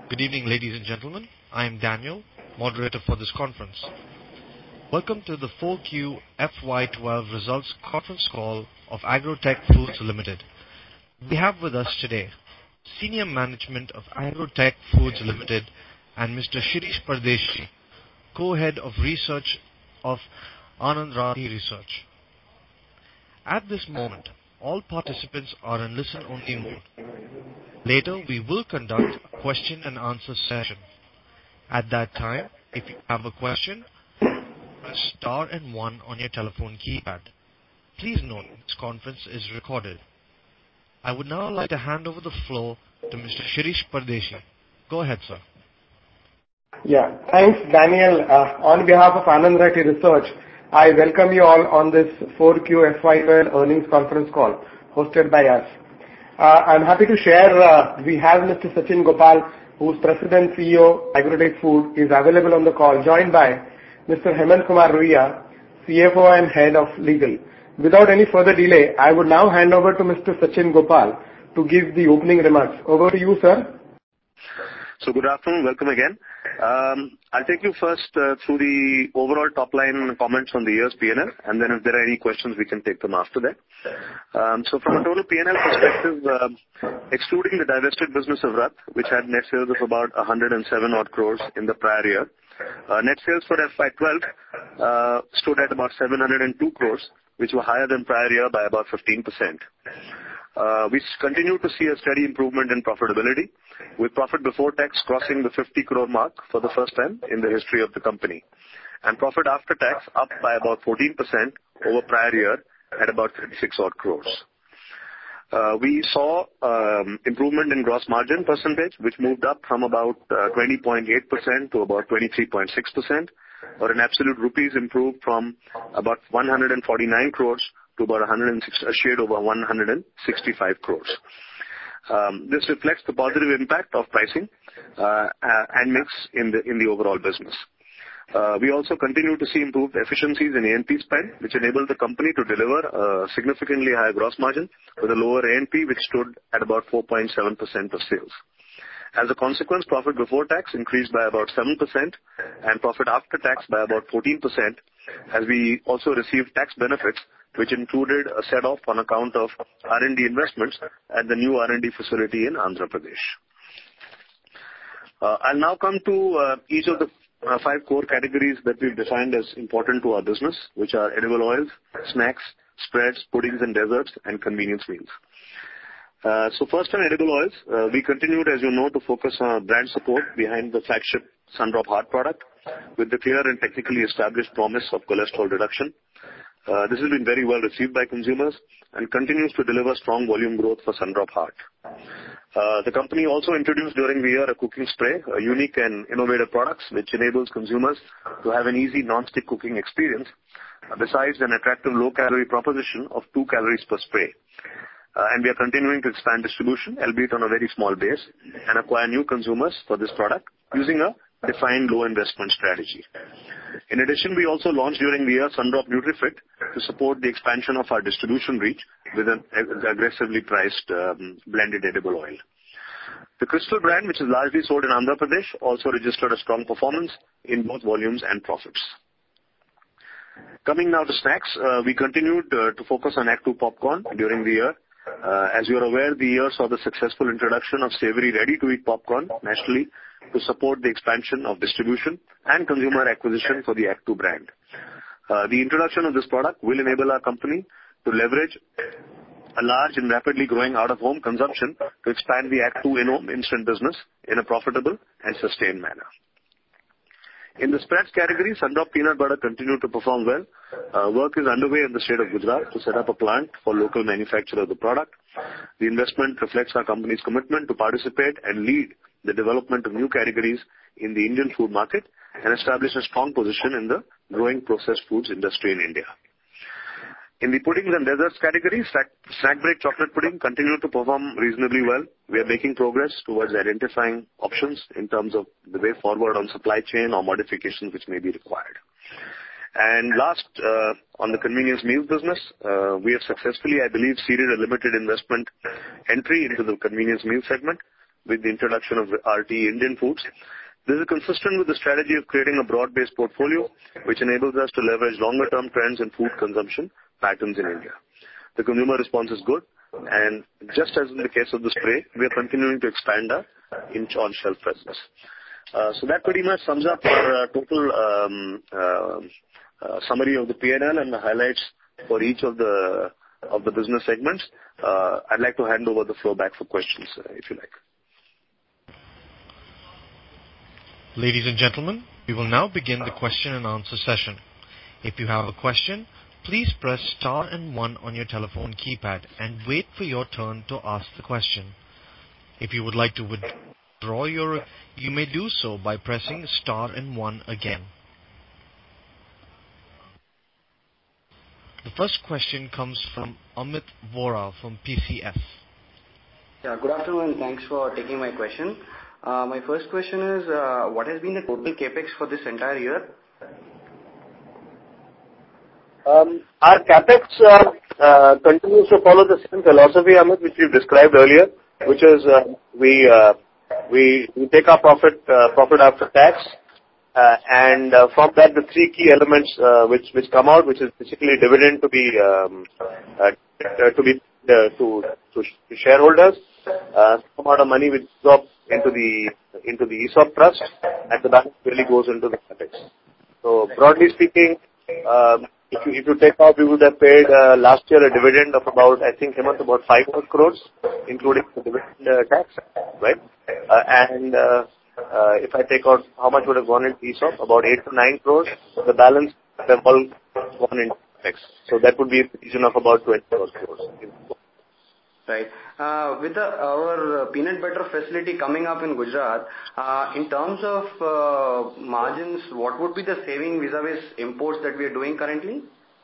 Good evening, ladies and gentlemen. I am Daniel, moderator for this conference. Welcome to the 4Q FY12 results conference call of Agrotech Foods Limited. We have with us today senior management of Agrotech Foods Limited and Mr. Shirish Pardeshi, co-head of research of Anand Rathi Research. At this moment, all participants are in listen-only mode. Later, we will conduct a question and answer session. At that time, if you have a question, press star and 1 on your telephone keypad. Please note this conference is recorded. I would now like to hand over the floor to Mr. Shirish Pardeshi. Go ahead, sir. Yeah, thanks, Daniel. On behalf of Anand Rathi Research, I welcome you all on this 4Q FY12 earnings conference call hosted by us. I'm happy to share we have Mr. Sachin Gopal, who's President CEO Agrotech Food, is available on the call, joined by Mr. Hemant Kumar Ruiya, CFO and Head of Legal. Without any further delay, I would now hand over to Mr. Sachin Gopal to give the opening remarks. Over to you, sir. So good afternoon, welcome again. I'll take you first through the overall top line comments on the year's P&L, and then if there are any questions, we can take them after that. So from a total P&L perspective, excluding the divested business of Rath, which had net sales of about 107 odd crores in the prior year, net sales for FY12 stood at about 702 crores, which were higher than prior year by about 15%. We continue to see a steady improvement in profitability, with profit before tax crossing the 50 crore mark for the first time in the history of the company, and profit after tax up by about 14% over prior year at about 36 odd crores. We saw improvement in gross margin percentage, which moved up from about 20.8% to about 23.6%, or in absolute rupees improved from about 149 crores to about a shade over 165 crores. This reflects the positive impact of pricing and mix in the overall business. We also continue to see improved efficiencies in A&P spend, which enabled the company to deliver a significantly higher gross margin with a lower A&P, which stood at about 4.7% of sales. As a consequence, profit before tax increased by about 7% and profit after tax by about 14%, as we also received tax benefits, which included a set-off on account of R&D investments at the new R&D facility in Andhra Pradesh. I'll now come to each of the 5 core categories that we've defined as important to our business, which are edible oils, snacks, spreads, puddings and desserts, and convenience meals. So first on edible oils, we continued, as you know, to focus on brand support behind the flagship Sun-Drop Heart product with the clear and technically established promise of cholesterol reduction. This has been very well received by consumers and continues to deliver strong volume growth for Sun-Drop Heart. The company also introduced during the year a cooking spray, a unique and innovative product which enables consumers to have an easy non-stick cooking experience, besides an attractive low-calorie proposition of 2 calories per spray. And we are continuing to expand distribution, albeit on a very small base, and acquire new consumers for this product using a defined low investment strategy. In addition, we also launched during the year Sun-Drop NutriFit to support the expansion of our distribution reach with an aggressively priced blended edible oil. The Crystal brand, which is largely sold in Andhra Pradesh, also registered a strong performance in both volumes and profits. Coming now to snacks, we continued to focus on Act 2 popcorn during the year. As you are aware, the year saw the successful introduction of savory ready-to-eat popcorn nationally to support the expansion of distribution and consumer acquisition for the Act 2 brand. The introduction of this product will enable our company to leverage a large and rapidly growing out-of-home consumption to expand the Act 2 in-home instant business in a profitable and sustained manner. In the spreads category, Sun-Drop Peanut Butter continued to perform well. Work is underway in the state of Gujarat to set up a plant for local manufacture of the product. The investment reflects our company's commitment to participate and lead the development of new categories in the Indian food market and establish a strong position in the growing processed foods industry in India. In the puddings and desserts category, Snack Break Chocolate Pudding continued to perform reasonably well. We are making progress towards identifying options in terms of the way forward on supply chain or modifications which may be required. And last, on the convenience meals business, we have successfully, I believe, seeded a limited investment entry into the convenience meal segment with the introduction of RT Indian Foods. This is consistent with the strategy of creating a broad-based portfolio, which enables us to leverage longer-term trends in food consumption patterns in India. The consumer response is good, and just as in the case of the spray, we are continuing to expand our on-shelf presence. So that pretty much sums up our total summary of the P&L and the highlights for each of the business segments. I'd like to hand over the floor back for questions, if you like. Ladies and gentlemen, we will now begin the question and answer session. If you have a question, please press star and 1 on your telephone keypad and wait for your turn to ask the question. If you would like to withdraw you may do so by pressing star and 1 again. The first question comes from Amit Vora from PCS. Yeah, good afternoon, and thanks for taking my question. My first question is, what has been the total capex for this entire year? Our capex continues to follow the same philosophy, Amit, which we've described earlier, which is we take our profit after tax, and from that the three key elements which come out, which is basically dividend to shareholders, some amount of money which drops into the ESOP trust, and the balance really goes into the capex. So broadly speaking, if you take out, we would have paid last year a dividend of about, I think, Hemant, about 500 crores, including the dividend tax, right? And if I take out how much would have gone into ESOP, about 8 to 9 crores, the balance would have all gone into capex. So that would be a region of about 20 crores. Right. With our peanut butter facility coming up in Gujarat, in terms of margins, what would be the saving vis-a-vis imports that we are doing currently?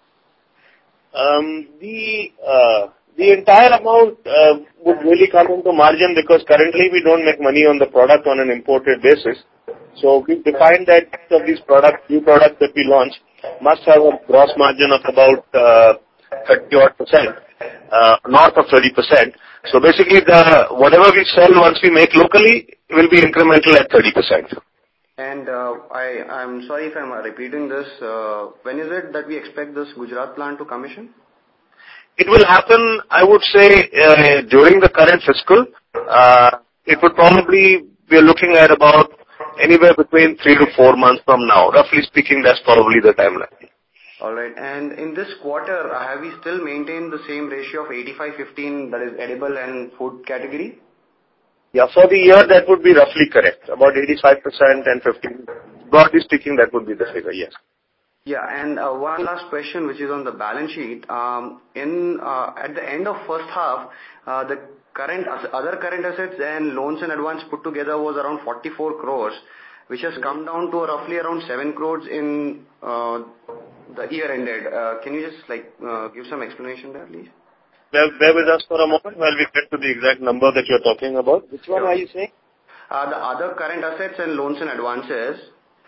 The entire amount would really come into margin, because currently we don't make money on the product on an imported basis. So we've defined that each of these new products that we launch must have a gross margin of about 30-odd%. North of 30%. So basically, whatever we sell once we make locally will be incremental at 30%. And I'm sorry if I'm repeating this. When is it that we expect this Gujarat plant to commission? It will happen, I would say, during the current fiscal. It would probably, we are looking at about anywhere between 3 to 4 months from now. Roughly speaking, that's probably the timeline. All right. And in this quarter, have we still maintained the same ratio of 85-15, that is edible and food category? Yeah, for the year that would be roughly correct. About 85% and 15. Broadly speaking, that would be the figure, yes. Yeah, and one last question, which is on the balance sheet. At the end of first half, the other current assets and loans and advance put together was around 44 crores, which has come down to roughly around 7 crores in the year ended. Can you just give some explanation there, please? Bear with us for a moment while we get to the exact number that you're talking about. Which one are you saying? The other current assets and loans and advances.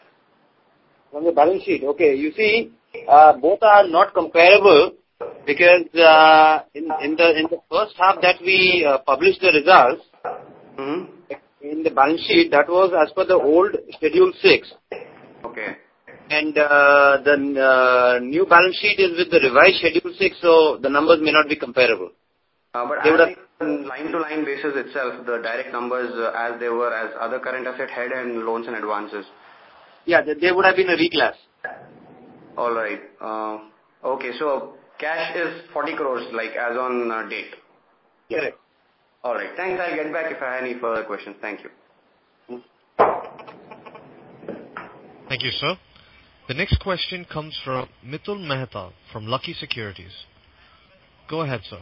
On the balance sheet, okay. You see, both are not comparable, because in the first half that we published the results, in the balance sheet, that was as per the old Schedule 6. Okay. And the new balance sheet is with the revised Schedule 6, so the numbers may not be comparable. But on line-to-line basis itself, the direct numbers as they were as other current asset head and loans and advances. Yeah, they would have been a reclass. All right. Okay, so cash is 40 crores, as on date. Correct. All right. Thanks. I'll get back if I have any further questions. Thank you. Thank you, sir. The next question comes from Mitul Mehta from Lucky Securities. Go ahead, sir.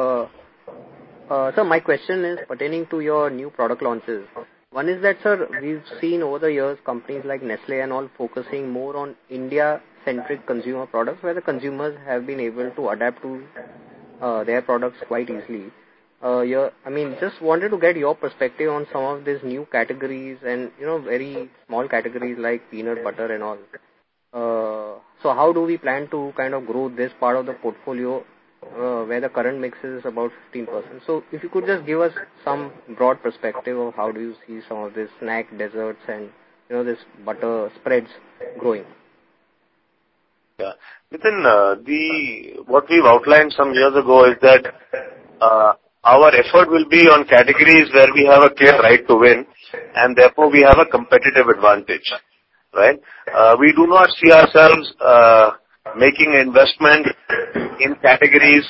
Sir, my question is pertaining to your new product launches. One is that, sir, we've seen over the years companies like Nestle and all focusing more on India-centric consumer products, where the consumers have been able to adapt to their products quite easily. Just wanted to get your perspective on some of these new categories and, very small categories like peanut butter and all. So how do we plan to kind of grow this part of the portfolio where the current mix is about 15%. So if you could just give us some broad perspective of how do you see some of these snack desserts and this butter spreads growing. Yeah. Within what we've outlined some years ago is that our effort will be on categories where we have a clear right to win, and therefore we have a competitive advantage, right? We do not see ourselves making investment in categories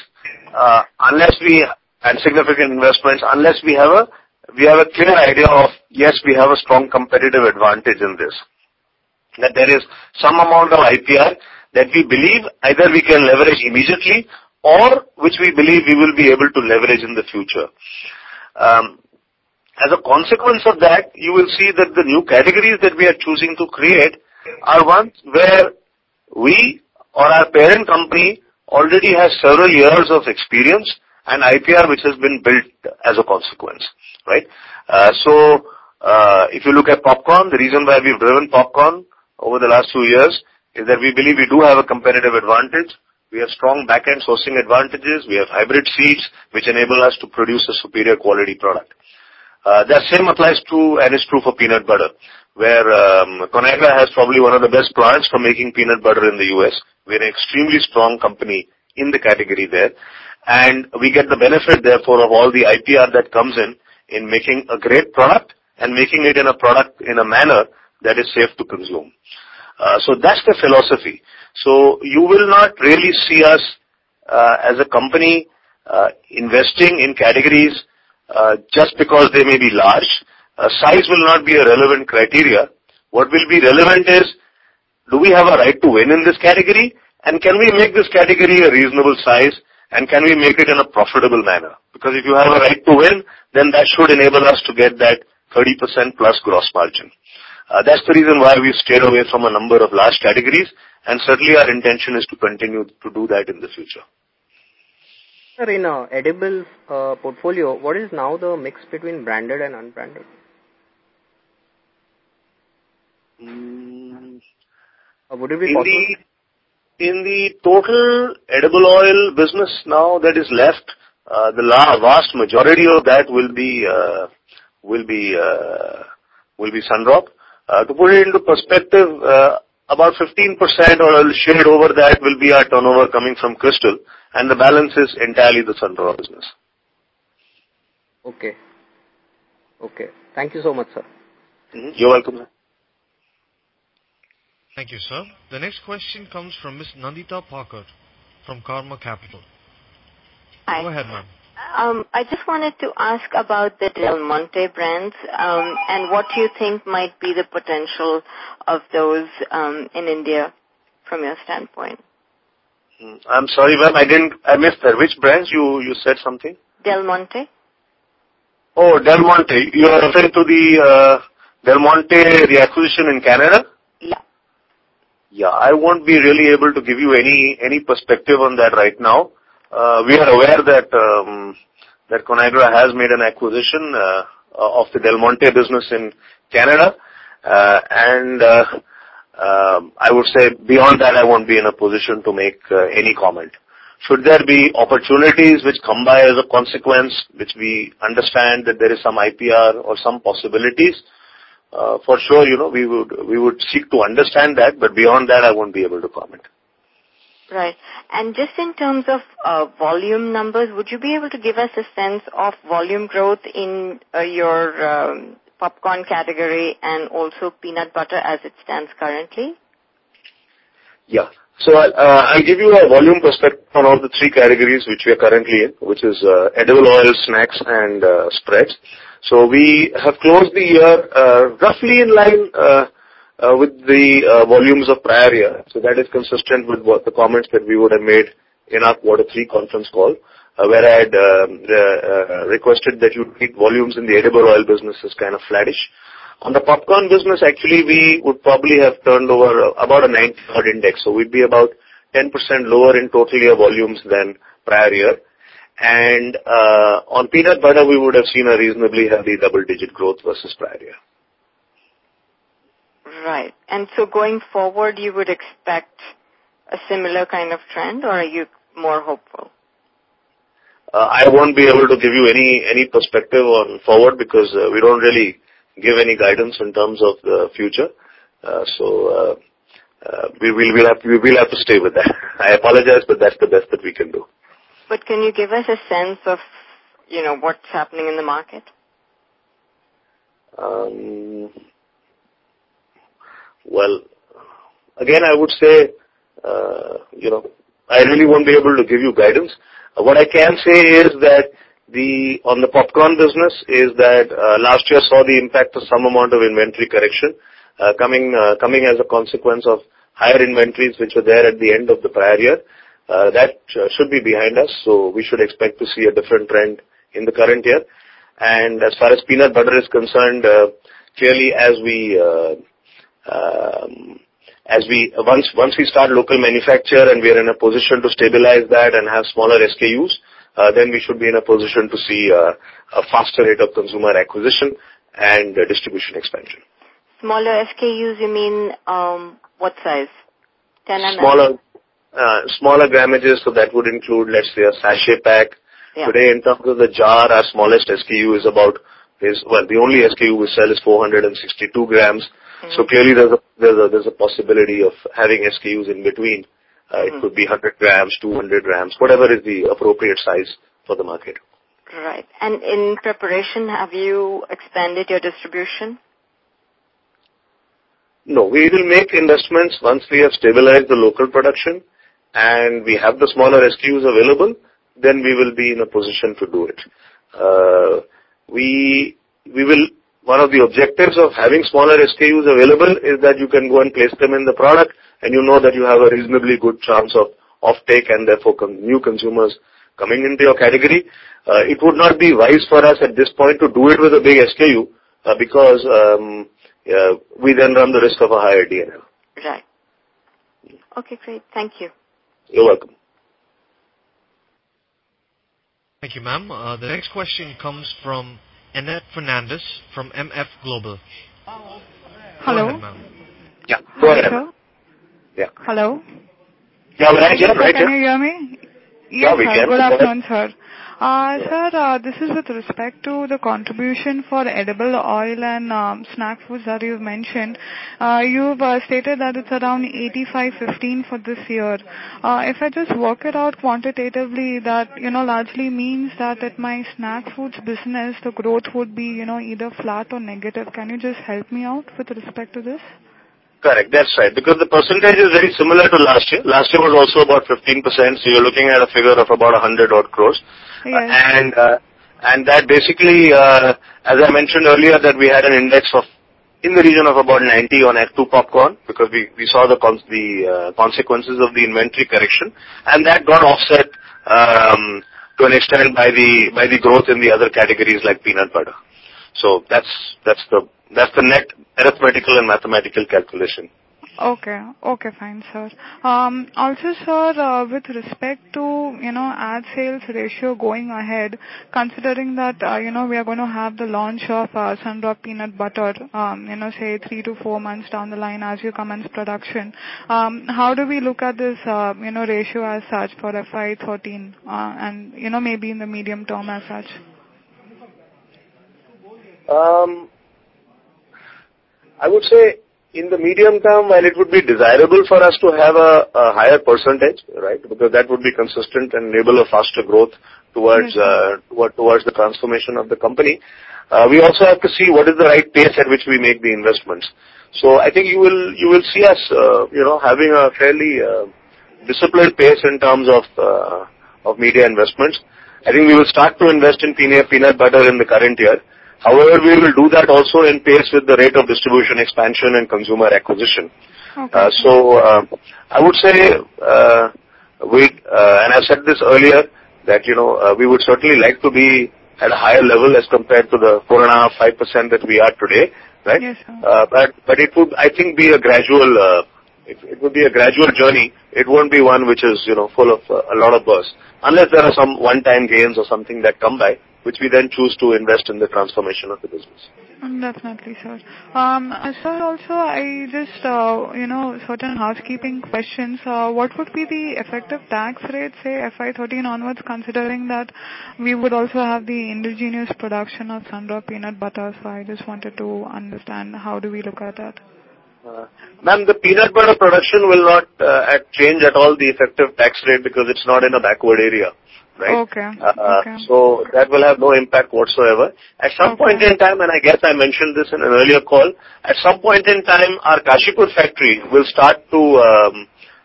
and significant investments unless we have a clear idea of, yes, we have a strong competitive advantage in this. That there is some amount of IPR that we believe either we can leverage immediately or which we believe we will be able to leverage in the future. As a consequence of that, you will see that the new categories that we are choosing to create are ones where we or our parent company already has several years of experience and IPR which has been built as a consequence, right? If you look at popcorn, the reason why we've driven popcorn over the last 2 years is that we believe we do have a competitive advantage. We have strong back-end sourcing advantages. We have hybrid seeds which enable us to produce a superior quality product. That same applies to, and is true for peanut butter, where Conagra has probably one of the best plants for making peanut butter in the US. We're an extremely strong company in the category there, and we get the benefit, therefore, of all the IPR that comes in making a great product and making it in a manner that is safe to consume. So that's the philosophy. So you will not really see us as a company investing in categories just because they may be large. Size will not be a relevant criteria. What will be relevant is, do we have a right to win in this category, and can we make this category a reasonable size, and can we make it in a profitable manner? Because if you have a right to win, then that should enable us to get that 30% plus gross margin. That's the reason why we've stayed away from a number of large categories, and certainly our intention is to continue to do that in the future. Sir, in edibles portfolio, what is now the mix between branded and unbranded? Would it be possible? In the total edible oil business now that is left, the vast majority of that will be Sunrock. To put it into perspective, about 15% or a shade over that will be our turnover coming from Crystal, and the balance is entirely the Sunrock business. Okay. Thank you so much, sir. You're welcome. Thank you, sir. The next question comes from Ms. Nandita Parker from Karma Capital. Hi. Go ahead, ma'am. I just wanted to ask about the Del Monte brands and what you think might be the potential of those in India from your standpoint. I'm sorry, ma'am, I missed that. Which brands? You said something? Del Monte. Oh, Del Monte. You are referring to the Del Monte, the acquisition in Canada? Yeah. Yeah, I won't be really able to give you any perspective on that right now. We are aware that Conagra has made an acquisition of the Del Monte business in Canada, and I would say beyond that I won't be in a position to make any comment. Should there be opportunities which come by as a consequence, which we understand that there is some IPR or some possibilities, for sure, we would seek to understand that, but beyond that I won't be able to comment. Right. And just in terms of volume numbers, would you be able to give us a sense of volume growth in your popcorn category and also peanut butter as it stands currently? Yeah. So I'll give you a volume perspective on all the three categories which we are currently in, which is edible oil, snacks, and spreads. So we have closed the year roughly in line with the volumes of prior year. So that is consistent with what the comments that we would have made in our Q3 conference call, where I had requested that you treat volumes in the edible oil business as kind of flattish. On the popcorn business, actually, we would probably have turned over about a 90-odd index, so we'd be about 10% lower in total year volumes than prior year. And on peanut butter, we would have seen a reasonably healthy double-digit growth versus prior year. Right. And so going forward, you would expect a similar kind of trend, or are you more hopeful? I won't be able to give you any perspective on forward because we don't really give any guidance in terms of the future. We'll have to stay with that. I apologize, but that's the best that we can do. But can you give us a sense of, what's happening in the market? Well, again, I would say, I really won't be able to give you guidance. What I can say is that on the popcorn business is that last year saw the impact of some amount of inventory correction coming as a consequence of higher inventories which were there at the end of the prior year. That should be behind us, so we should expect to see a different trend in the current year. And as far as peanut butter is concerned, clearly once we start local manufacture and we are in a position to stabilize that and have smaller SKUs, then we should be in a position to see a faster rate of consumer acquisition and distribution expansion. Smaller SKUs, you mean what size? 10 ml? Smaller grammages, so that would include, let's say, a sachet pack. Yeah. Today, in terms of the jar, our smallest SKU is the only SKU we sell is 462 grams. Mm-hmm. So clearly there's a possibility of having SKUs in between. It could be 100 grams, 200 grams, whatever is the appropriate size for the market. Right. And in preparation, have you expanded your distribution? No, we will make investments once we have stabilized the local production and we have the smaller SKUs available, then we will be in a position to do it. One of the objectives of having smaller SKUs available is that you can go and place them in the product and you know that you have a reasonably good chance of offtake and therefore new consumers coming into your category. It would not be wise for us at this point to do it with a big SKU because we then run the risk of a higher DNL. Right. Okay, great. Thank you. You're welcome. Thank you, ma'am. The next question comes from Annette Fernandez from MF Global. Hello. Go ahead, ma'am. Yeah, go ahead. Sir? Yeah. Hello. Yeah, right here. Can you hear me? Yeah, we can. Good afternoon, sir. Sir, this is with respect to the contribution for edible oil and snack foods that you've mentioned. You've stated that it's around 85-15 for this year. If I just work it out quantitatively, that, largely means that at my snack foods business, the growth would be, either flat or negative. Can you just help me out with respect to this? Correct, that's right. Because the percentage is very similar to last year. Last year was also about 15%, so you're looking at a figure of about 100 odd crores. Yes. And that basically, as I mentioned earlier, that we had an index of in the region of about 90 on F2 popcorn because we saw the consequences of the inventory correction, and that got offset to an extent by the growth in the other categories like peanut butter. So that's the net arithmetical and mathematical calculation. Okay, fine, sir. Also, sir, with respect to, ad sales ratio going ahead, considering that, we are going to have the launch of Sun-Drops peanut butter, say 3 to 4 months down the line as you commence production, how do we look at this, ratio as such for FY13 and, maybe in the medium term as such? I would say in the medium term, while it would be desirable for us to have a higher percentage, right, because that would be consistent and enable a faster growth towards the transformation of the company, we also have to see what is the right pace at which we make the investments. So I think you will see us, having a fairly disciplined pace in terms of media investments. I think we will start to invest in peanut butter in the current year. However, we will do that also in pace with the rate of distribution expansion and consumer acquisition. Okay. I would say, and I said this earlier, that, we would certainly like to be at a higher level as compared to the 4.5-5% that we are today, right? Yes, sir. But it would, I think, be a gradual, it would be a gradual journey. It won't be one which is, full of a lot of buzz. Unless there are some one-time gains or something that come by, which we then choose to invest in the transformation of the business. Definitely, sir. Sir, also, I just, certain housekeeping questions. What would be the effective tax rate, say, FY13 onwards, considering that we would also have the indigenous production of Sun-Drops peanut butter? So I just wanted to understand how do we look at that. Ma'am, the peanut butter production will not change at all the effective tax rate because it's not in a backward area. Right? Okay. So that will have no impact whatsoever. At some point in time, and I guess I mentioned this in an earlier call, at some point in time, our Kashipur factory will start to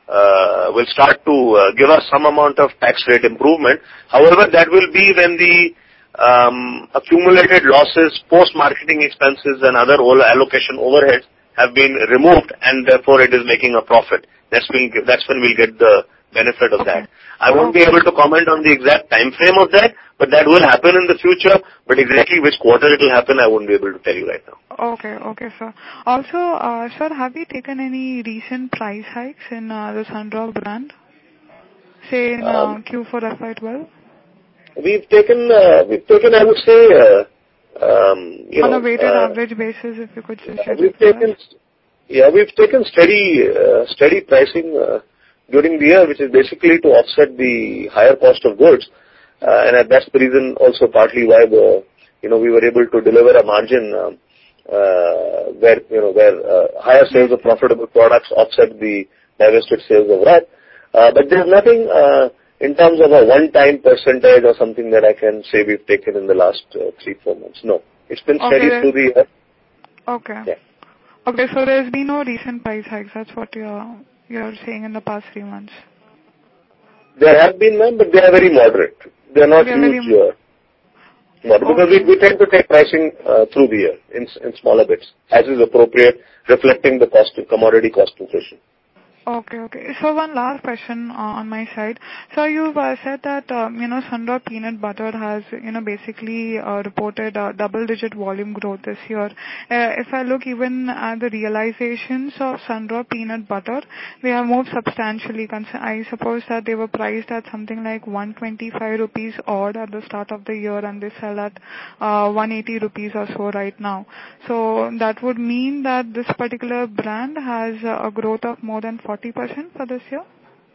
give us some amount of tax rate improvement. However, that will be when the accumulated losses, post-marketing expenses, and other allocation overheads have been removed, and therefore it is making a profit. That's when we'll get the benefit of that. I won't be able to comment on the exact time frame of that, but that will happen in the future. But exactly which quarter it will happen, I won't be able to tell you right now. Okay, sir. Also, sir, have you taken any recent price hikes in the Sun-Drops brand? Say in Q4 FY12? We've taken, I would say, on a weighted average basis, if you could just share. We've taken steady pricing during the year, which is basically to offset the higher cost of goods, and that's the reason also partly why we were able to deliver a margin where higher sales of profitable products offset the divested sales of RAT. But there's nothing in terms of a one-time percentage or something that I can say we've taken in the last 3-4 months. No, it's been steady through the year. Okay. Yeah. Okay, so there's been no recent price hikes. That's what you're saying in the past 3 months. There have been, ma'am, but they are very moderate. They are not huge. Because we tend to take pricing through the year in smaller bits, as is appropriate, reflecting the commodity cost inflation. Okay. So one last question on my side. So you've said that, Sun-Drops peanut butter has, basically reported double-digit volume growth this year. If I look even at the realizations of Sun-Drops peanut butter, they have moved substantially. I suppose that they were priced at something like 125 rupees odd at the start of the year, and they sell at 180 rupees or so right now. So that would mean that this particular brand has a growth of more than 40% for this year?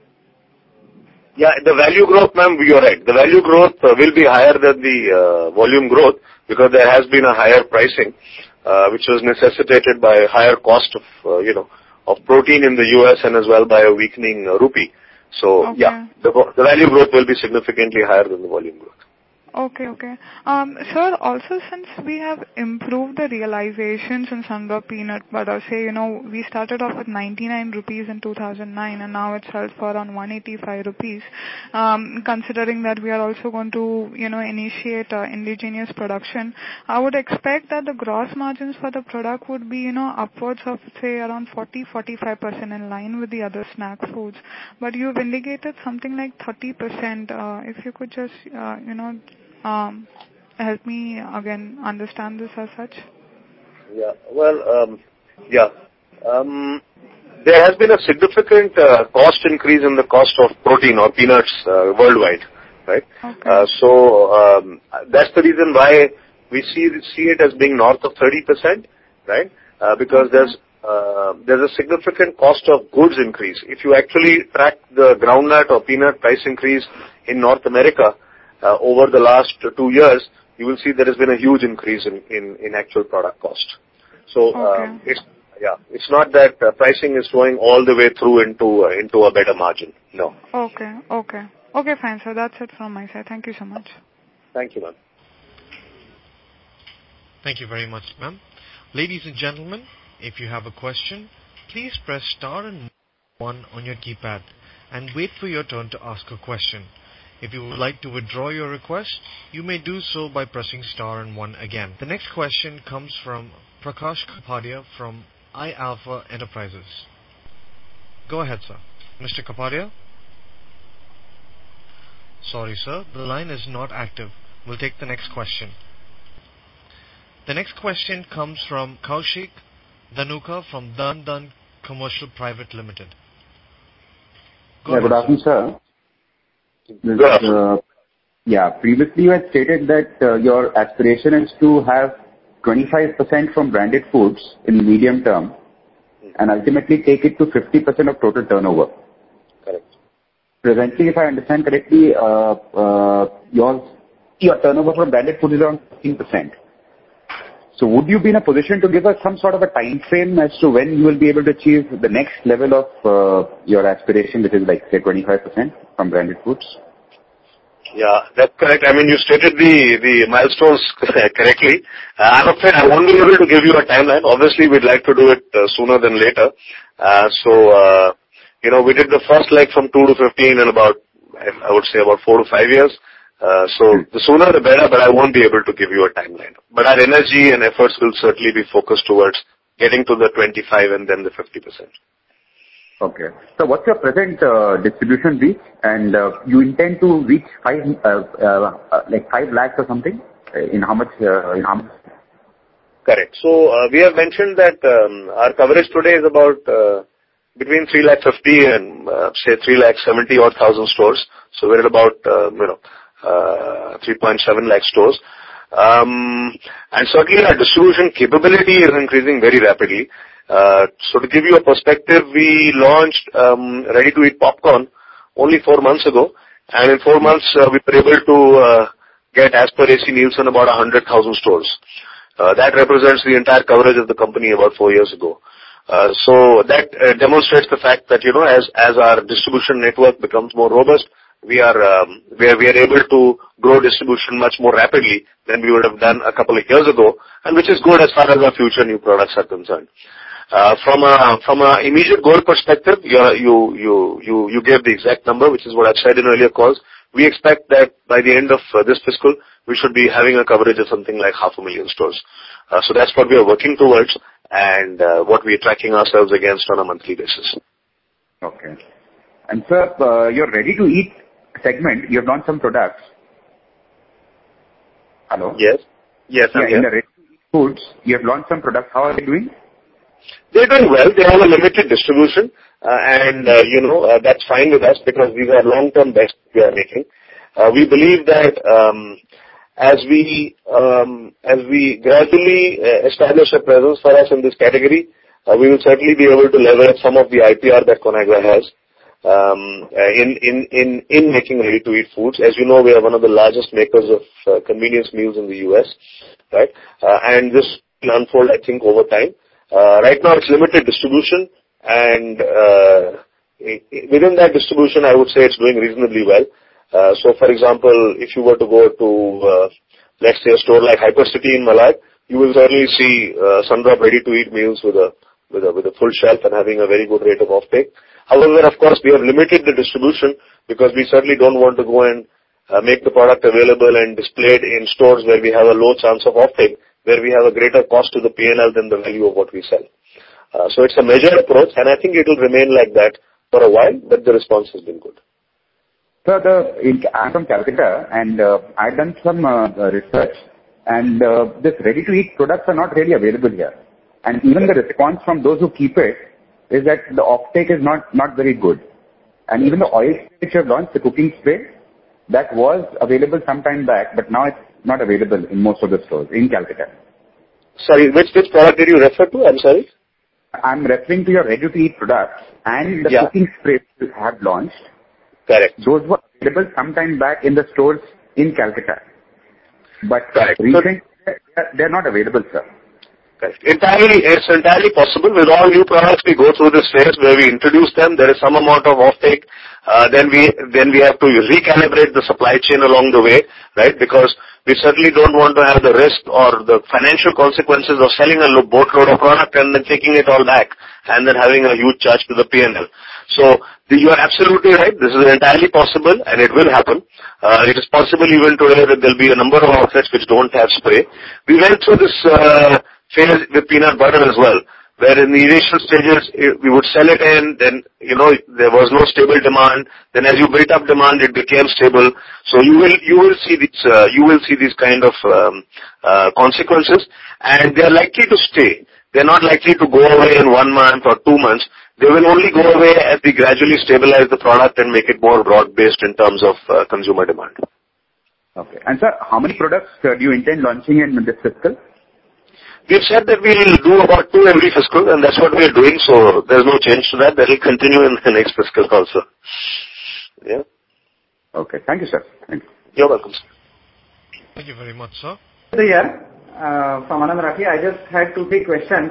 Yeah, the value growth, ma'am, you're right. The value growth will be higher than the volume growth because there has been a higher pricing, which was necessitated by higher cost of protein in the US and as well by a weakening rupee. So, yeah, the value growth will be significantly higher than the volume growth. Okay. Sir, also since we have improved the realizations in Sun-Drops peanut butter, say, we started off with 99 rupees in 2009 and now it's held for around 185 rupees. Considering that we are also going to, initiate indigenous production, I would expect that the gross margins for the product would be, upwards of, say, around 40-45% in line with the other snack foods. But you've indicated something like 30%. If you could just, help me again understand this as such. Yeah. Well, there has been a significant cost increase in the cost of protein or peanuts worldwide, right? Okay. So that's the reason why we see it as being north of 30%, right? Because there's a significant cost of goods increase. If you actually track the groundnut or peanut price increase in North America over the last 2 years, you will see there has been a huge increase in actual product cost. So it's not that pricing is flowing all the way through into a better margin. No. Okay, fine. So that's it from my side. Thank you so much. Thank you, ma'am. Thank you very much, ma'am. Ladies and gentlemen, if you have a question, please press star and 1 on your keypad and wait for your turn to ask a question. If you would like to withdraw your request, you may do so by pressing star and 1 again. The next question comes from Prakash Kapadia from iAlpha Enterprises. Go ahead, sir. Mr. Kapadia? Sorry, sir. The line is not active. We'll take the next question. The next question comes from Kaushik Dhanuka from Dun Commercial Private Limited. Good afternoon, sir. This Yeah, previously you had stated that your aspiration is to have 25% from branded foods in medium term and ultimately take it to 50% of total turnover. Correct. Presently, if I understand correctly, your turnover from branded food is around 15%. So would you be in a position to give us some sort of a time frame as to when you will be able to achieve the next level of your aspiration, which is like, say, 25% from branded foods? Yeah, that's correct. I mean, you stated the milestones correctly. I'm afraid I won't be able to give you a timeline. Obviously, we'd like to do it sooner than later. We did the first leg from 2 to 15 in about, I would say, about 4 to 5 years. The sooner the better, but I won't be able to give you a timeline. But our energy and efforts will certainly be focused towards getting to the 25 and then the 50%. Okay. So what's your present distribution reach? And you intend to reach 5 lakhs or something? In how much? Correct. So we have mentioned that our coverage today is about between 350 and say 370 odd thousand stores. So we're at about 3.7 lakh stores. And certainly our distribution capability is increasing very rapidly. So to give you a perspective, we launched ready-to-eat popcorn only 4 months ago, and in 4 months we were able to get, as per AC Nielsen, about 100,000 stores. That represents the entire coverage of the company about 4 years ago. So that demonstrates the fact that as our distribution network becomes more robust, we are able to grow distribution much more rapidly than we would have done a couple of years ago, and which is good as far as our future new products are concerned. From a immediate goal perspective, you gave the exact number, which is what I've said in earlier calls. We expect that by the end of this fiscal, we should be having a coverage of something like 500,000 stores. So that's what we are working towards and what we are tracking ourselves against on a monthly basis. Okay. And sir, your ready-to-eat segment, you have launched some products. Hello? Yes. Yes, I'm here. In the ready-to-eat foods, you have launched some products. How are they doing? They're doing well. They have a limited distribution, and that's fine with us because these are long-term bets we are making. We believe that as we gradually establish a presence for us in this category, we will certainly be able to leverage some of the IPR that Conagra has in making ready-to-eat foods. As you know, we are one of the largest makers of convenience meals in the US, right? And this will unfold, I think, over time. Right now, it's limited distribution, and within that distribution, I would say it's doing reasonably well. So, for example, if you were to go to, let's say, a store like Hypercity in Malad, you will certainly see Sundrop ready-to-eat meals with a full shelf and having a very good rate of offtake. However, of course, we have limited the distribution because we certainly don't want to go and make the product available and displayed in stores where we have a low chance of offtake, where we have a greater cost to the P&L than the value of what we sell. So it's a measured approach, and I think it will remain like that for a while, but the response has been good. Sir, I'm from Calcutta, and I've done some research, and this ready-to-eat products are not really available here. And even the response from those who keep it is that the offtake is not very good. And even the oil which you have launched, the cooking spray, that was available some time back, but now it's not available in most of the stores in Calcutta. Sorry, which product did you refer to? I'm sorry. I'm referring to your ready-to-eat products and the cooking spray you have launched. Correct. Those were available some time back in the stores in Calcutta. But recently, they're not available, sir. Correct. It's entirely possible. With all new products, we go through this phase where we introduce them. There is some amount of offtake. Then we have to recalibrate the supply chain along the way, right? Because we certainly don't want to have the risk or the financial consequences of selling a boatload of product and then taking it all back and then having a huge charge to the P&L. So you are absolutely right. This is entirely possible and it will happen. It is possible even today that there will be a number of outlets which don't have spray. We went through this phase with peanut butter as well, where in the initial stages we would sell it in, then there was no stable demand. Then as you built up demand, it became stable. So you will see these kind of consequences, and they are likely to stay. They're not likely to go away in 1 month or 2 months. They will only go away as we gradually stabilize the product and make it more broad-based in terms of consumer demand. Okay. And sir, how many products do you intend launching in this fiscal? We've said that we'll do about 2 every fiscal, and that's what we are doing, so there's no change to that. That will continue in the next fiscal also. Yeah. Okay. Thank you, sir. Thank you. You're welcome, sir. Thank you very much, sir. Here, from Anand Rathi, I just had 2-3 questions.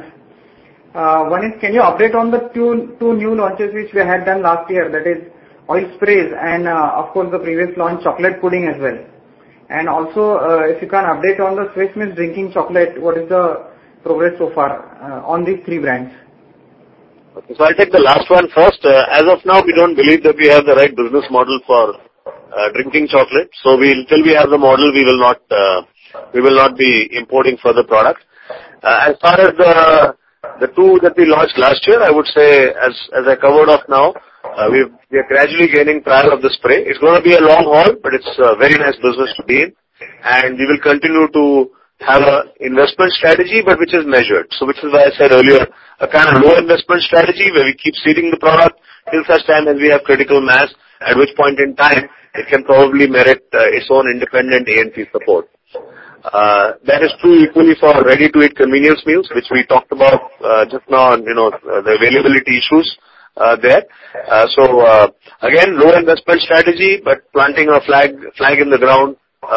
One is, can you update on the two new launches which we had done last year, that is oil sprays and of course the previous launch chocolate pudding as well. And also if you can update on the Swiss Miss drinking chocolate, what is the progress so far on these 3 brands? Okay, so I'll take the last one first. As of now, we don't believe that we have the right business model for drinking chocolate. So till we have the model, we will not be importing further product. As far as the 2 that we launched last year, I would say, as I covered off now, we are gradually gaining trial of the spray. It's going to be a long haul, but it's a very nice business to be in. And we will continue to have an investment strategy, but which is measured. So which is why I said earlier, a kind of low investment strategy where we keep seeding the product till such time as we have critical mass, at which point in time it can probably merit its own independent A&P support. That is true equally for ready-to-eat convenience meals, which we talked about just now on, the availability issues there. So again, low investment strategy, but planting a flag in the ground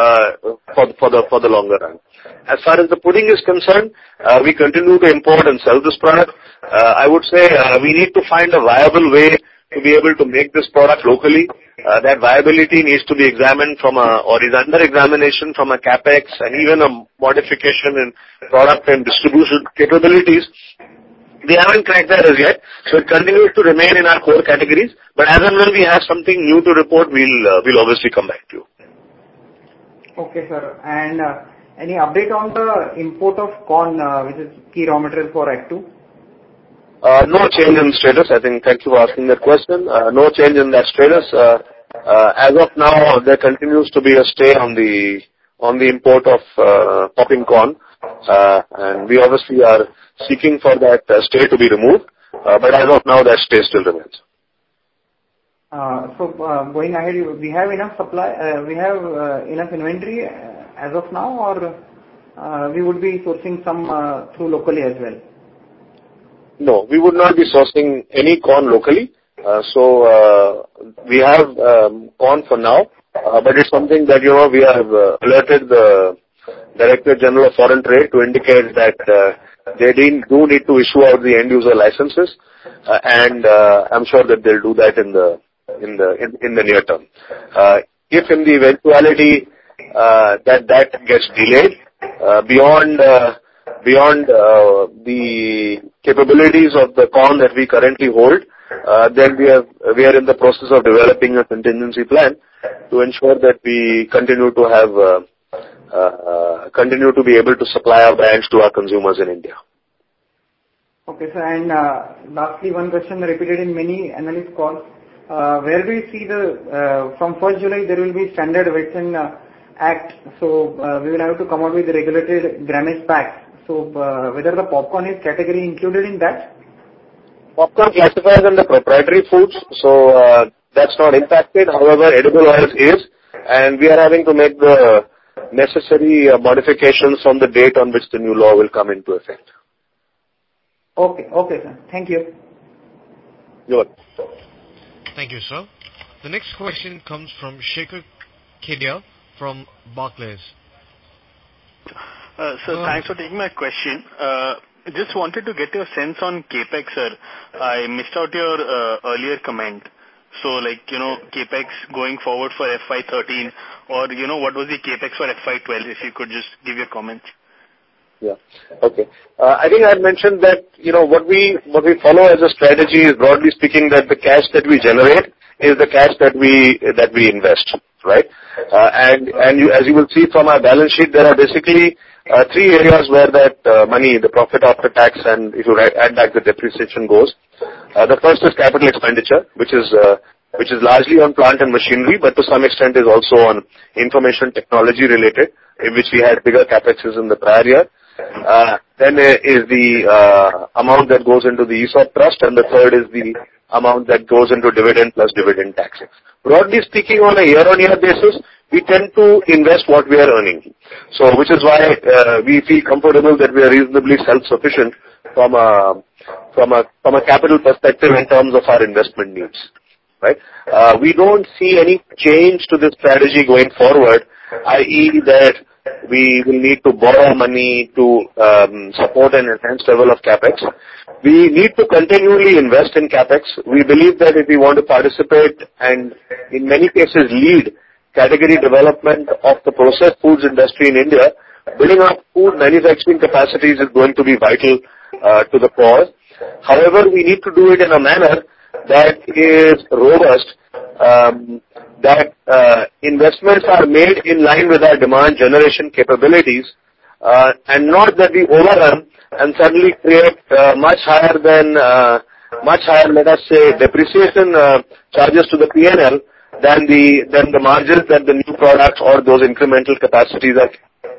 for the longer run. As far as the pudding is concerned, we continue to import and sell this product. I would say we need to find a viable way to be able to make this product locally. That viability needs to be examined or is under examination from a capex and even a modification in product and distribution capabilities. We haven't cracked that as yet, so it continues to remain in our core categories. But as and when we have something new to report, we'll obviously come back to you. Okay, sir. And any update on the import of corn, which is key raw material for Act 2? No change in status. I think, thank you for asking that question. No change in that status. As of now, there continues to be a stay on the import of popping corn, and we obviously are seeking for that stay to be removed. But as of now, that stay still remains. So going ahead, we have enough supply. We have enough inventory as of now, or we would be sourcing some through locally as well. No, we would not be sourcing any corn locally. So we have corn for now, but it's something that we have alerted the Director General of Foreign Trade to indicate that they do need to issue out the end user licenses, and I'm sure that they'll do that in the near term. If in the eventuality that gets delayed beyond the capabilities of the corn that we currently hold, then we are in the process of developing a contingency plan to ensure that we continue to be able to supply our brands to our consumers in India. Okay, sir. And lastly, one question repeated in many analyst calls. Where do you see from 1st July there will be standard weights in Act, so we will have to come out with the regulated grammage packs. So whether the popcorn is category included in that? Popcorn classifies under proprietary foods, so that's not impacted. However, edible oils is, and we are having to make the necessary modifications from the date on which the new law will come into effect. Okay, sir. Thank you. You're welcome. Thank you, sir. The next question comes from Shekhar Kedia from Barclays. Sir, thanks for taking my question. Just wanted to get your sense on CAPEX, sir. I missed out your earlier comment. So, CAPEX going forward for FY13, or, what was the CAPEX for FY12, if you could just give your comments. Yeah. Okay. I think I had mentioned that, what we follow as a strategy is, broadly speaking, that the cash that we generate is the cash that we invest, right? And as you will see from our balance sheet, there are basically 3 areas where that money, the profit after tax, and if you add back the depreciation goes. The first is capital expenditure, which is largely on plant and machinery, but to some extent is also on information technology related, in which we had bigger capexes in the prior year. Then there is the amount that goes into the ESOP trust, and the third is the amount that goes into dividend plus dividend taxes. Broadly speaking, on a year-on-year basis, we tend to invest what we are earning. So, which is why we feel comfortable that we are reasonably self-sufficient from a capital perspective in terms of our investment needs. Right? We don't see any change to this strategy going forward, i.e. that we will need to borrow money to support an enhanced level of capex. We need to continually invest in capex. We believe that if we want to participate and in many cases lead category development of the processed foods industry in India, building up food manufacturing capacities is going to be vital to the cause. However, we need to do it in a manner that is robust, that investments are made in line with our demand generation capabilities, and not that we overrun and suddenly create much higher, let us say, depreciation charges to the P&L than the margins that the new products or those incremental capacities are.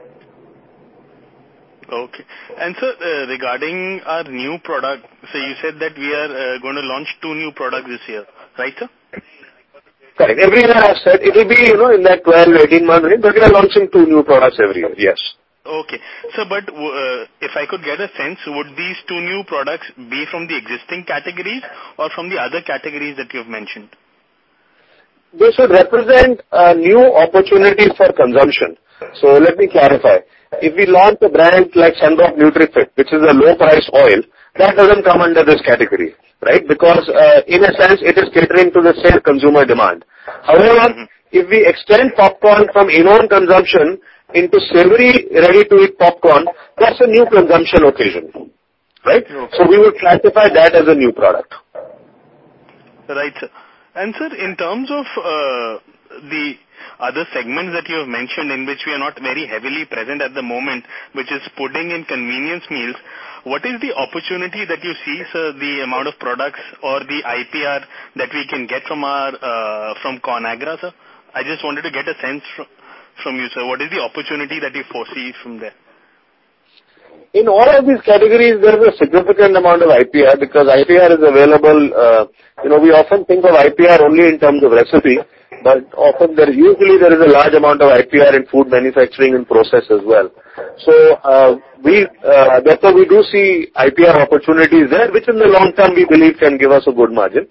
Okay. And sir, regarding our new product, so you said that we are going to launch 2 new products this year, right, sir? Correct. Every year I have said it will be, in that 12-18 month range, but we are launching 2 new products every year, yes. Okay. So, but if I could get a sense, would these 2 new products be from the existing categories or from the other categories that you have mentioned? They should represent new opportunities for consumption. So let me clarify. If we launch a brand like Sundrop NutriFit, which is a low-priced oil, that doesn't come under this category, right? Because in a sense, it is catering to the same consumer demand. However, if we extend popcorn from in-home consumption into savory, ready-to-eat popcorn, that's a new consumption occasion, right? Okay. So we will classify that as a new product. Right, sir. And sir, in terms of the other segments that you have mentioned in which we are not very heavily present at the moment, which is pudding and convenience meals, what is the opportunity that you see, sir, the amount of products or the IPR that we can get from from Conagra, sir? I just wanted to get a sense from you, sir. What is the opportunity that you foresee from there? In all of these categories, there is a significant amount of IPR because IPR is available. We often think of IPR only in terms of recipe, but often usually there is a large amount of IPR in food manufacturing and process as well. So therefore we do see IPR opportunities there, which in the long term we believe can give us a good margin.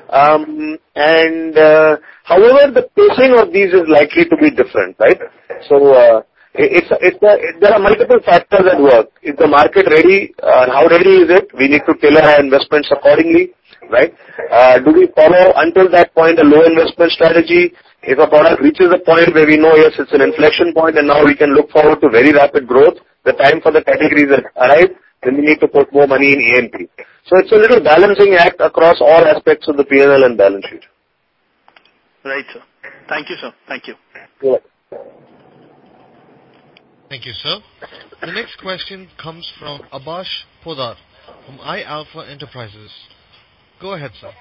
However, the pacing of these is likely to be different, right? So there are multiple factors at work. Is the market ready? How ready is it? We need to tailor our investments accordingly, right? Do we follow until that point a low investment strategy? If a product reaches a point where we know, yes, it's an inflection point and now we can look forward to very rapid growth, the time for the categories has arrived, then we need to put more money in A&P. So it's a little balancing act across all aspects of the P&L and balance sheet. Right, sir. Thank you, sir. Thank you. Yeah. Thank you, sir. The next question comes from Abhash Podar from iAlpha Enterprises. Go ahead, sir.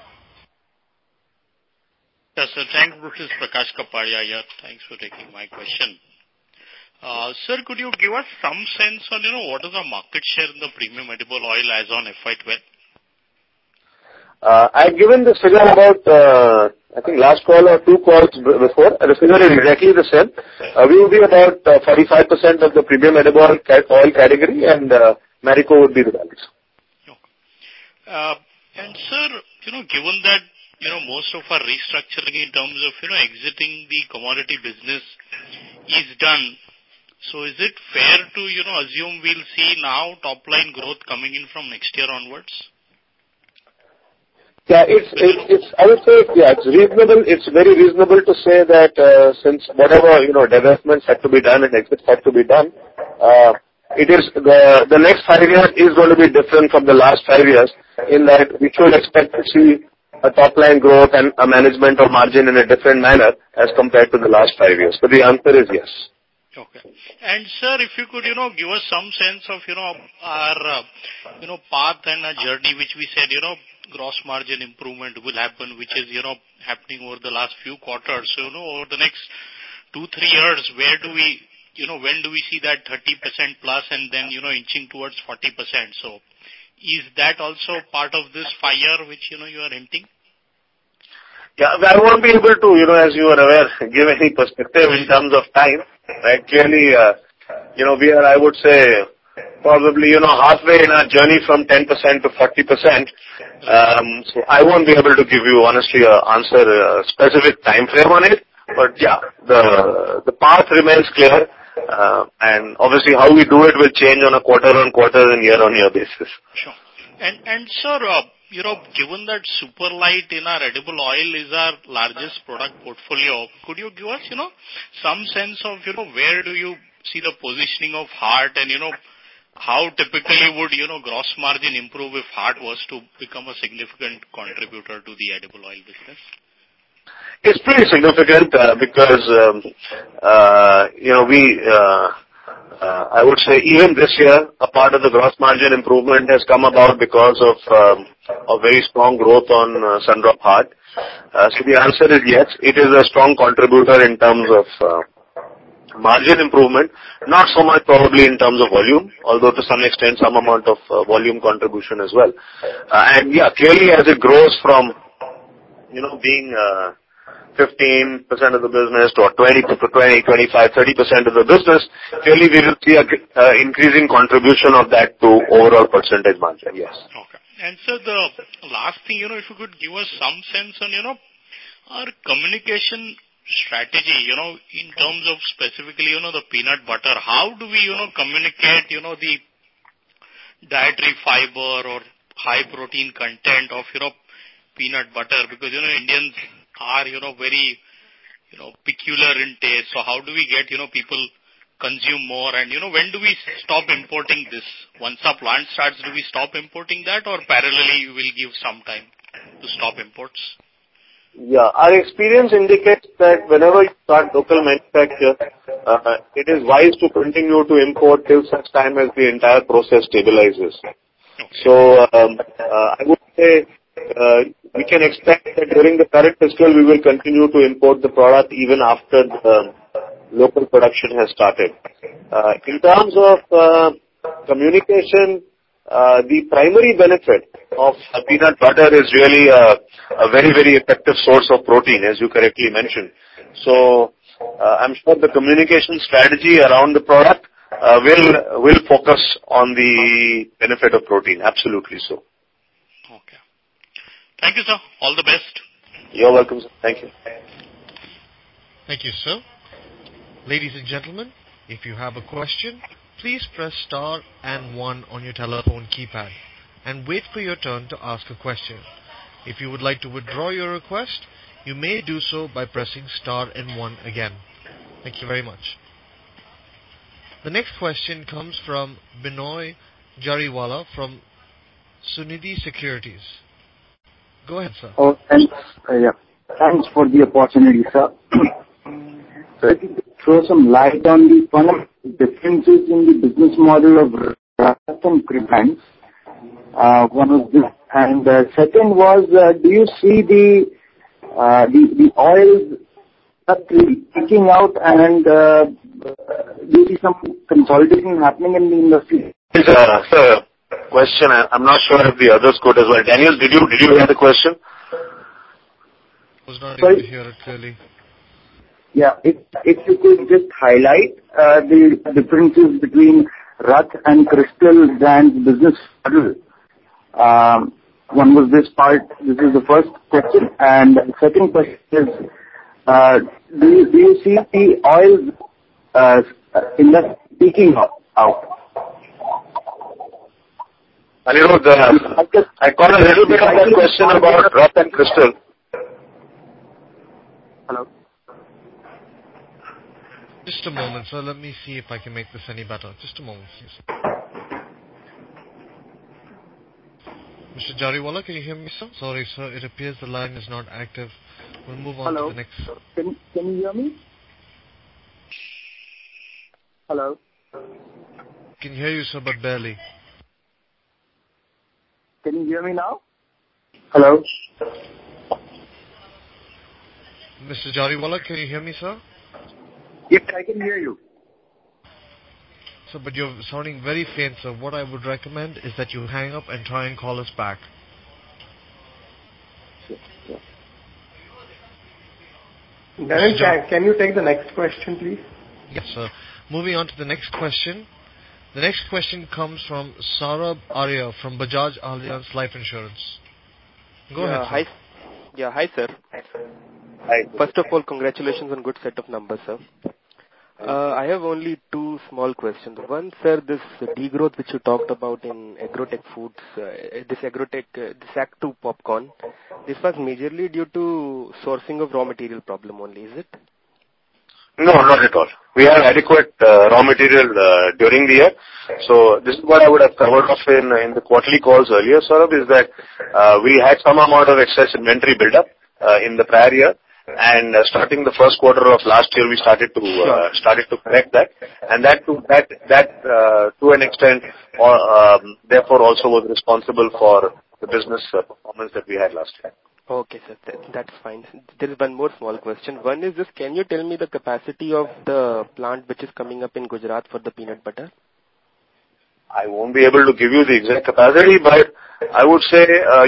Yes, sir. Thanks. This is Prakash Kapadia here. Thanks for taking my question. Sir, could you give us some sense on, what is the market share in the premium edible oil as on FY12? I've given this figure about, I think last call or 2 calls before. The figure is exactly the same. We will be about 45% of the premium edible oil category, and Marico would be the balance. Okay. And sir, given that, most of our restructuring in terms of, exiting the commodity business is done, so is it fair to, assume we'll see now top line growth coming in from next year onwards? Yeah, I would say, it's reasonable. It's very reasonable to say that, since whatever, divestments had to be done and exits had to be done, it is the next 5 years is going to be different from the last 5 years in that we should expect to see a top line growth and a management of margin in a different manner as compared to the last 5 years. So the answer is yes. Okay. And sir, if you could, give us some sense of, our, path and our journey, which we said, gross margin improvement will happen, which is, happening over the last few quarters. So, over the next 2-3 years, where do we, when do we see that 30% plus and then, inching towards 40%? So, is that also part of this fire which, you are hinting? Yeah, I won't be able to, as you are aware, give any perspective in terms of time, right? Clearly, we are, I would say, probably, halfway in our journey from 10% to 40%. So I won't be able to give you, honestly, a specific time frame on it. But yeah, the path remains clear. And obviously how we do it will change on a quarter-on-quarter and year-on-year basis. Sure. And sir, given that Superlite in our edible oil is our largest product portfolio, could you give us, some sense of, where do you see the positioning of Heart and, how typically would, gross margin improve if Heart was to become a significant contributor to the edible oil business? It's pretty significant because, I would say even this year, a part of the gross margin improvement has come about because of a very strong growth on Sun-Drops Heart. So the answer is yes, it is a strong contributor in terms of margin improvement, not so much probably in terms of volume, although to some extent some amount of volume contribution as well. And yeah, clearly as it grows from, being 15% of the business to 20, 25, 30% of the business, clearly we will see a increasing contribution of that to overall percentage margin, yes. Okay. And so the last thing, if you could give us some sense on, our communication strategy, in terms of specifically, the peanut butter, how do we, communicate, the dietary fiber or high protein content of, peanut butter? Because, Indians are, very, peculiar in taste. So how do we get, people consume more? And, when do we stop importing this? Once our plant starts, do we stop importing that, or parallelly you will give some time to stop imports? Yeah, our experience indicates that whenever you start local manufacture, it is wise to continue to import till such time as the entire process stabilizes. Okay. So, I would say, we can expect that during the current fiscal we will continue to import the product even after the local production has started. In terms of communication, the primary benefit of peanut butter is really a very, very effective source of protein, as you correctly mentioned. So, I'm sure the communication strategy around the product will focus on the benefit of protein. Absolutely so. Okay. Thank you, sir. All the best. You're welcome, sir. Thank you. Thank you, sir. Ladies and gentlemen, if you have a question, please press star and 1 on your telephone keypad and wait for your turn to ask a question. If you would like to withdraw your request, you may do so by pressing star and 1 again. Thank you very much. The next question comes from Binoy Jariwala from Sunidhi Securities. Go ahead, sir. Oh, thanks. Thanks for the opportunity, sir. So if you could throw some light on the fundamental differences in the business model of Rath and Crescent. One was this, and second was, do you see the oil really peaking out, and do you see some consolidation happening in the industry? Sir, question. I'm not sure if the others could as well. Daniel, did you hear the question? I was not able to hear it clearly. Yeah, if you could just highlight the differences between Rath and Crystal brand business model. One was this part. This is the first question, and the second question is, do you see the oil industry peaking out? I caught a little bit of that question about Rath and Crystal. Hello? Just a moment, sir. Let me see if I can make this any better. Just a moment, please. Mr. Jariwala, can you hear me, sir? Sorry, sir. It appears the line is not active. We'll move on to the next. Can you hear me? Hello? Can hear you, sir, but barely. Can you hear me now? Hello? Mr. Jariwala, can you hear me, sir? Yes, I can hear you. So, but you're sounding very faint, sir. What I would recommend is that you hang up and try and call us back. Sure. Daniel, can you take the next question, please? Yes, sir. Moving on to the next question. The next question comes from Saurabh Arya from Bajaj Allianz Life Insurance. Go ahead, sir. Hi, sir. Hi. First of all, congratulations on good set of numbers, sir. I have only two small questions. One, sir, this degrowth which you talked about in Agrotech Foods, this Act 2 popcorn, this was majorly due to sourcing of raw material problem only, is it? No, not at all. We have adequate raw material during the year. So this is what I would have covered off in the quarterly calls earlier, Saurabh, is that we had some amount of excess inventory build-up in the prior year. And starting the first quarter of last year, we started to correct that, and that to an extent, therefore also was responsible for the business performance that we had last year. Okay, sir, that's fine. There is one more small question. One is this: can you tell me the capacity of the plant which is coming up in Gujarat for the peanut butter? I won't be able to give you the exact capacity, but I would say,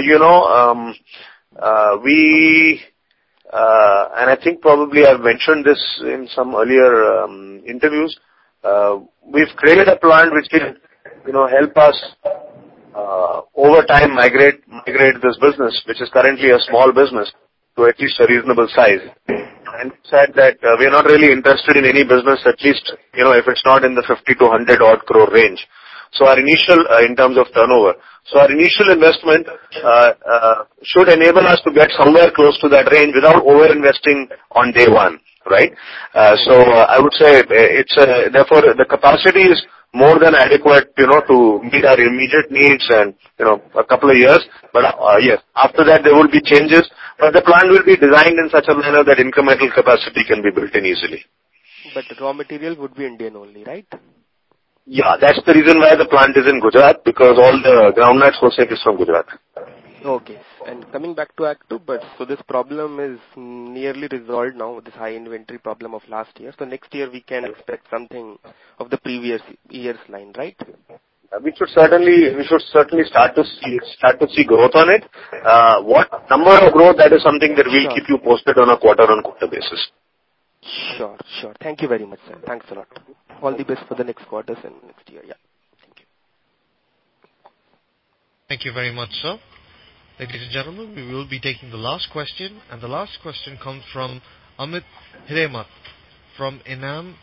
and I think probably I've mentioned this in some earlier interviews, we've created a plant which can, help us over time migrate this business, which is currently a small business, to at least a reasonable size. And said that we are not really interested in any business, at least, if it's not in the 50 to 100 odd crore range. So our initial, in terms of turnover, so our initial investment should enable us to get somewhere close to that range without over-investing on day one, right? So I would say therefore the capacity is more than adequate, to meet our immediate needs and, a couple of years. But yes, after that there will be changes, but the plant will be designed in such a manner that incremental capacity can be built in easily. But the raw material would be Indian only, right? Yeah, that's the reason why the plant is in Gujarat, because all the groundnut sourcing is from Gujarat. Okay. And coming back to Act 2, so this problem is nearly resolved now, this high inventory problem of last year. So next year we can expect something of the previous year's line, right? We should certainly start to see growth on it. What number of growth, that is something that we'll keep you posted on a quarter-on-quarter basis. Sure. Thank you very much, sir. Thanks a lot. All the best for the next quarters and next year. Yeah. Thank you. Thank you very much, sir. Ladies and gentlemen, we will be taking the last question, and the last question comes from Amit Hiremat from Enam.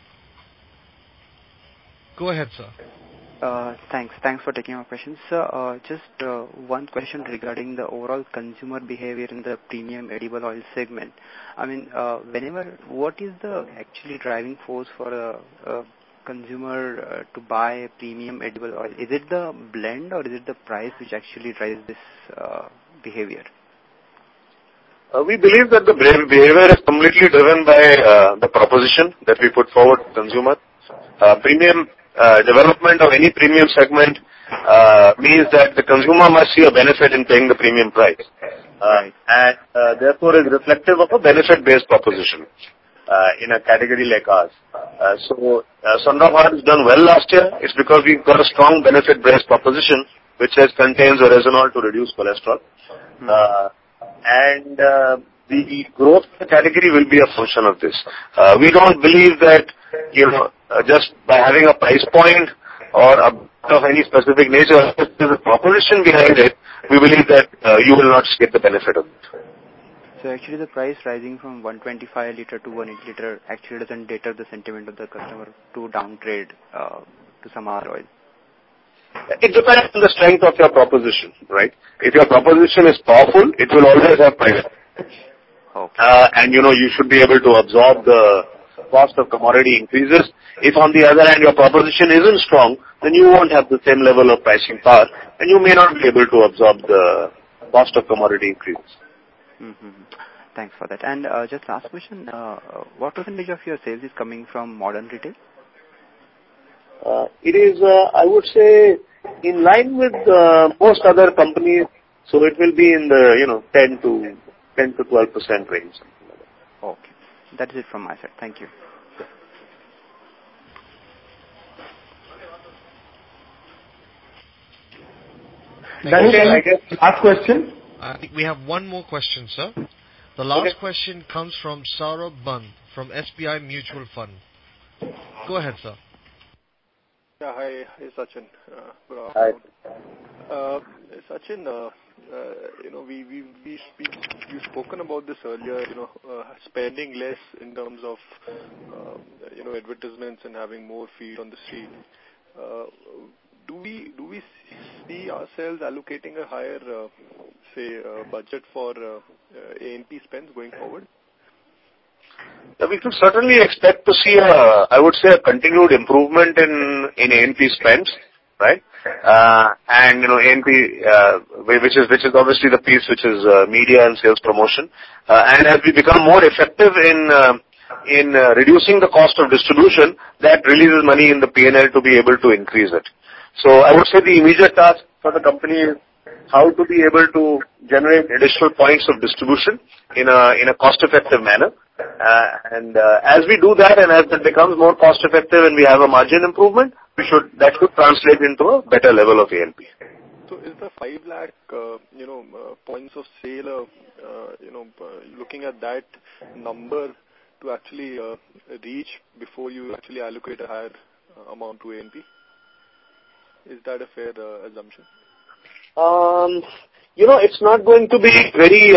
Go ahead, sir. Thanks for taking my question. Sir, just one question regarding the overall consumer behavior in the premium edible oil segment. I mean, what is the actually driving force for a consumer to buy a premium edible oil? Is it the blend or is it the price which actually drives this behavior? We believe that the behavior is completely driven by the proposition that we put forward to consumers. Premium development of any premium segment means that the consumer must see a benefit in paying the premium price, and therefore is reflective of a benefit-based proposition in a category like ours. So Sundrab has done well last year. It's because we've got a strong benefit-based proposition which contains oreganol to reduce cholesterol, and the growth of the category will be a function of this. We don't believe that just by having a price point or of any specific nature, if there's a proposition behind it, we believe that you will not get the benefit of it. So actually the price rising from 125 liter to 180 liter actually doesn't deter the sentiment of the customer to downgrade to some other oil. It depends on the strength of your proposition, right? If your proposition is powerful, it will always have price. Okay. And you should be able to absorb the cost of commodity increases. If on the other hand your proposition isn't strong, then you won't have the same level of pricing power, and you may not be able to absorb the cost of commodity increases. Thanks for that. And just last question, what percentage of your sales is coming from modern retail? It is, I would say, in line with most other companies, so it will be in the 10 to 12% range. Okay, that is it from my side. Thank you. Daniel, I guess last question. I think we have one more question, sir. The last question comes from Saurabh Band from SBI Mutual Fund. Go ahead, sir. Yeah, hi Sachin. Good afternoon. Sachin, we've spoken about this earlier, spending less in terms of, advertisements and having more feet on the street. Do we see ourselves allocating a higher, budget for A&P spends going forward? We could certainly expect to see a continued improvement in A&P spends, right? And A&P, which is obviously the piece which is media and sales promotion. And as we become more effective in reducing the cost of distribution, that releases money in the P&L to be able to increase it. So I would say the immediate task for the company is how to be able to generate additional points of distribution in a cost-effective manner. And as we do that, and as it becomes more cost-effective and we have a margin improvement, that should translate into a better level of A&P. So is the 5 lakh, points of sale, looking at that number to actually reach before you actually allocate a higher amount to A&P? Is that a fair assumption? It's not going to be very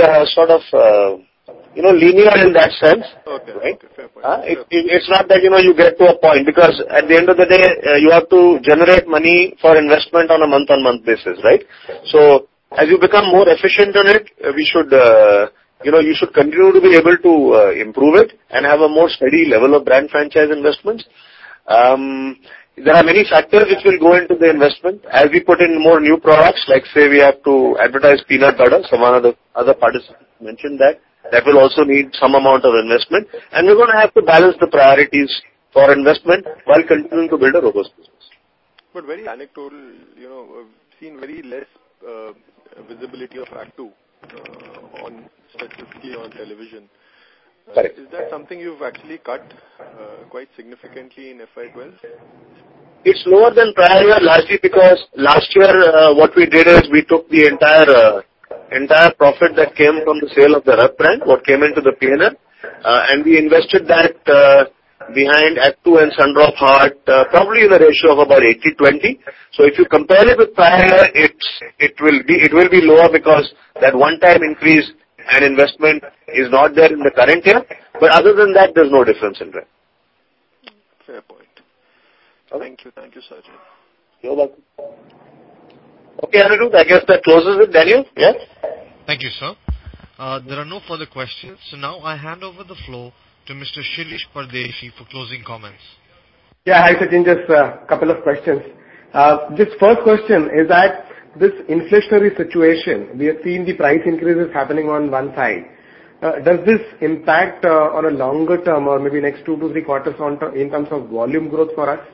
linear in that sense. Okay. Right? Okay, fair point. It's not that, you get to a point, because at the end of the day, you have to generate money for investment on a month-on-month basis, right? So as you become more efficient on it, we should, you should continue to be able to improve it and have a more steady level of brand franchise investments. There are many factors which will go into the investment. As we put in more new products, like say we have to advertise peanut butter, one of the other participants mentioned that will also need some amount of investment. And we're going to have to balance the priorities for investment while continuing to build a robust business. But very anecdotal, I've seen very less visibility of Act 2 specifically on television. Correct. Is that something you've actually cut quite significantly in FY12? It's lower than prior year, largely because last year what we did is we took the entire profit that came from the sale of the Rak brand, what came into the P&L, and we invested that behind Act 2 and Sun-Drop Heart, probably in a ratio of about 80-20. So if you compare it with prior year, it will be lower because that one-time increase and investment is not there in the current year. But other than that, there's no difference in rent. Fair point. Thank you, Sachin. You're welcome. Okay, Anirudh, I guess that closes it. Daniel, yes? Thank you, sir. There are no further questions, so now I hand over the floor to Mr. Shirish Pardeshi for closing comments. Yeah, hi Sachin, just a couple of questions. Just first question is that this inflationary situation, we have seen the price increases happening on one side. Does this impact on a longer term or maybe next 2 to 3 quarters in terms of volume growth for us?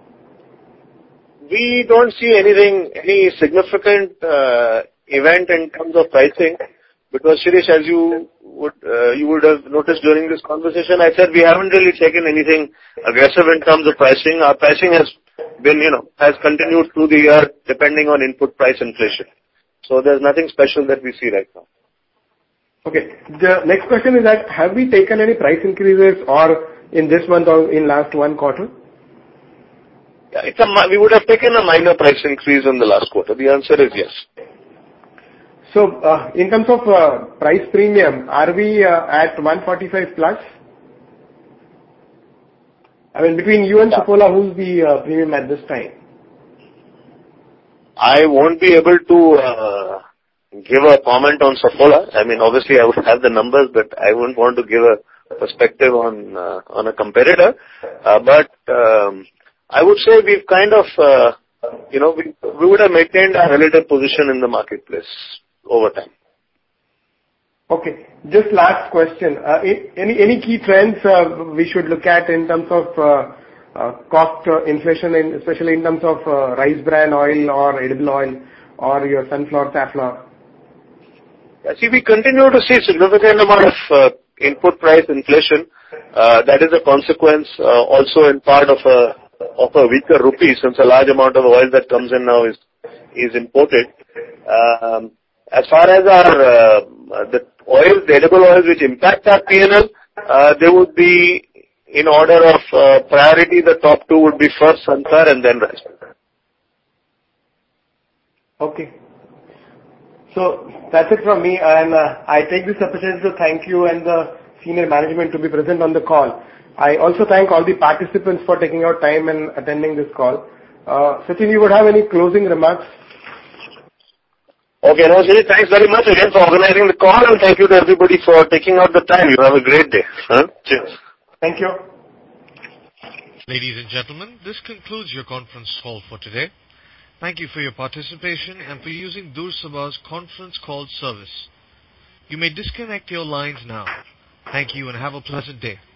We don't see any significant event in terms of pricing, because Shirish, as you would have noticed during this conversation, I said we haven't really taken anything aggressive in terms of pricing. Our pricing has been, has continued through the year depending on input price inflation. So there's nothing special that we see right now. Okay. The next question is that have we taken any price increases or in this month or in last 1 quarter? Yeah, we would have taken a minor price increase in the last quarter. The answer is yes. So, in terms of price premium, are we at 145 plus? I mean, between you and Saffola, who's the premium at this time? I won't be able to give a comment on Saffola. I mean, obviously I would have the numbers, but I wouldn't want to give a perspective on a competitor. But I would say we've kind of, we would have maintained our relative position in the marketplace over time. Okay. Just last question. Any key trends we should look at in terms of cost inflation, especially in terms of rice bran oil or edible oil or your sunflower, safflower? See, we continue to see significant amount of input price inflation. That is a consequence also in part of a weaker rupee, since a large amount of oil that comes in now is imported. As far as our the oils, the edible oils which impact our P&L, they would be in order of priority. The top two would be first Sansar and then rice. Okay. So that's it from me, and I take this opportunity to thank you and the senior management to be present on the call. I also thank all the participants for taking out time and attending this call. Sachin, you would have any closing remarks? Okay, no, Sri, thanks very much again for organizing the call, and thank you to everybody for taking out the time. You have a great day. Cheers. Thank you. Ladies and gentlemen, this concludes your conference call for today. Thank you for your participation and for using Dursaba's conference call service. You may disconnect your lines now. Thank you and have a pleasant day.